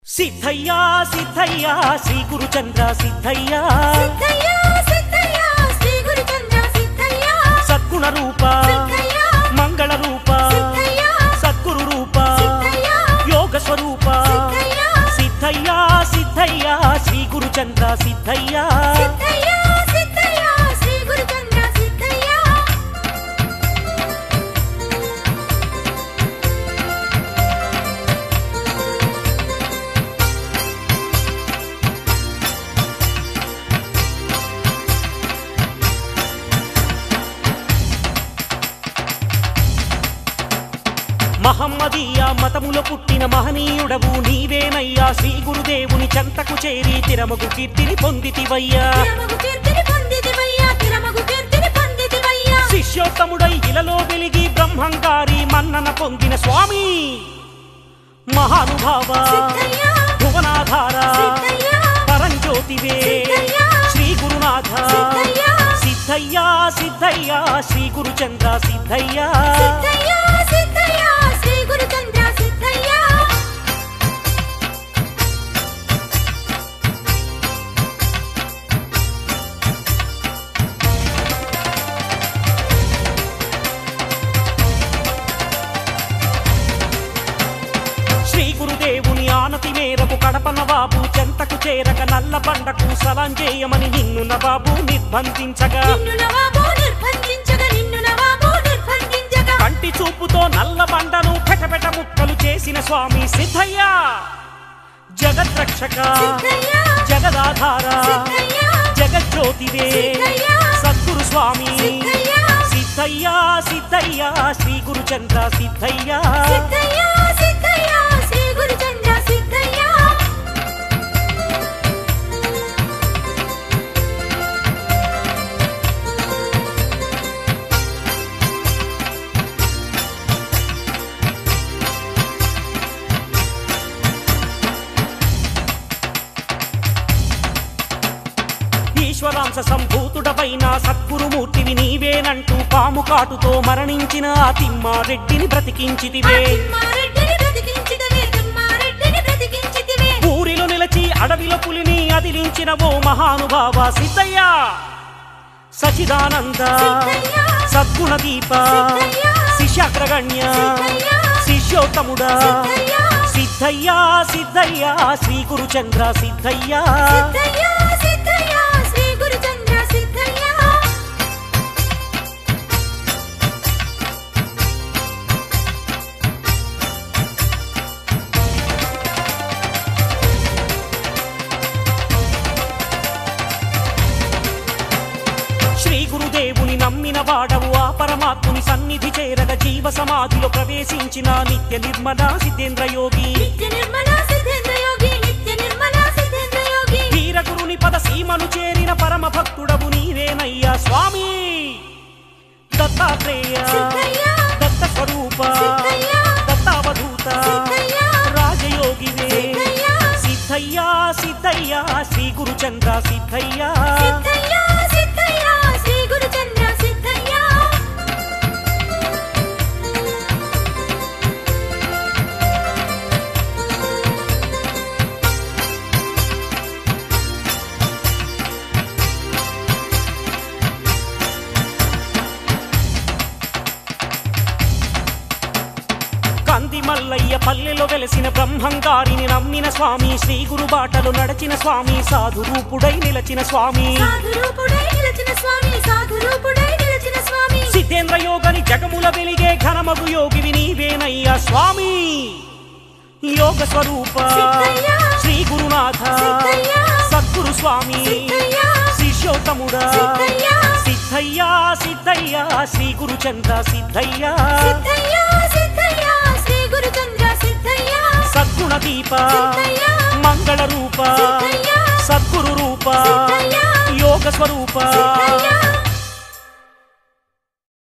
సిద్ధయ్యా సిద్ధయ్యా శ్రీ గురుచంద్ర సిద్ధయ్యా సిద్ధయ్యా సిద్ధయ్యా శ్రీ గురుచంద్ర సిద్ధయ్యా సద్గుణ రూప సిద్ధయ్యా మంగళ రూప సిద్ధయ్యా సద్గురు రూప సిద్ధయ్యా యోగ స్వరూప సిద్ధయ్యా సిద్ధయ్యా సిద్ధయ్యా శ్రీ గురుచంద్ర సిద్ధయ్యా సిద్ధయ్యా సిద్ధయ్యా శ్రీ గురుచంద్ర సిద్ధయ్యా మహమ్మదీయ మతములో పుట్టిన మహనీయుడవు నీవేనయ్యా శ్రీ గురుదేవుని చెంతకు చేరి తిరమగు కీర్తిని పొందితివయ్యా శిష్యోత్తముడై ఇలలో వెలిగి బ్రహ్మంగారి మన్నన పొందిన స్వామి మహానుభావ భువనాధార పరంజ్యోతివే శ్రీ గురునాథ సిద్ధయ్యా సిద్ధయ్యా శ్రీ గురుచంద్ర సిద్ధయ్యా శ్రీ గురుదేవుని ఆనతి మేరకు కడప నవాబు చెంతకు చేరక నల్ల బండకు సలాం చేయమని నిన్ను నవాబు నిర్బంధించగా కంటి చూపుతో నల్ల బండను పెటపెట ముక్కలు చేసిన స్వామి సిద్ధయ్యా జగద్రక్షక జగదాధార జగజ్యోతివే సద్గురు స్వామి సిద్ధయ్యా సిద్ధయ్యా శ్రీ గురుచంద్ర సిద్ధయ్యా ఈశ్వరాంశ సంభూతుడపైన సద్గురుమూర్తివి నీవేనంటూ పాము కాటుతో మరణించిన ఆ తిమ్మారెడ్డిని బ్రతికించితివే ఊరిలో నిలచి అడవిలో పులిని అదిలించిన ఓ మహానుభావ సిద్ధయ్యా సచిదానంద సద్గుణ దీప శిష్యాగ్రగణ్య శిష్యోత్తముడా సిద్ధయ్యా సిద్ధయ్యా శ్రీ గురుచంద్ర సిద్ధయ్యా శ్రీ గురుదేవుని నమ్మిన వాడవు ఆ పరమాత్ముని సన్నిధి చేరగ జీవ సమాధిలో ప్రవేశించిన నిత్య నిర్మల సిద్ధేంద్ర యోగి వీరగురుని పద సీమను చేరిన పరమ భక్తుడవు నీవేనయ్యా స్వామి దత్తాత్రేయ దత్త స్వరూప దత్తావధూత రాజయోగివే సిద్ధయ్యా సిద్ధయ్యా శ్రీ గురుచంద్ర సిద్ధయ్యా కంది మల్లయ్య పల్లెలో వెలసిన బ్రహ్మంగారిని నమ్మిన స్వామి శ్రీ గురు బాటలు నడచిన స్వామి సాధు రూపుడై నిలచిన స్వామి సిద్ధేంద్ర యోగని జగముల వెలిగే ఘనమగు యోగివి నీవేనయ్యా స్వామి యోగ స్వరూప శ్రీ గురునాథ సద్గురు స్వామి శిష్యోత్తముడా సిద్ధయ్యా సిద్ధయ్యా శ్రీ గురుచంద్ర సిద్ధయ్యా సద్గుణ దీప మంగళ రూప సద్గురు రూప యోగ స్వరూప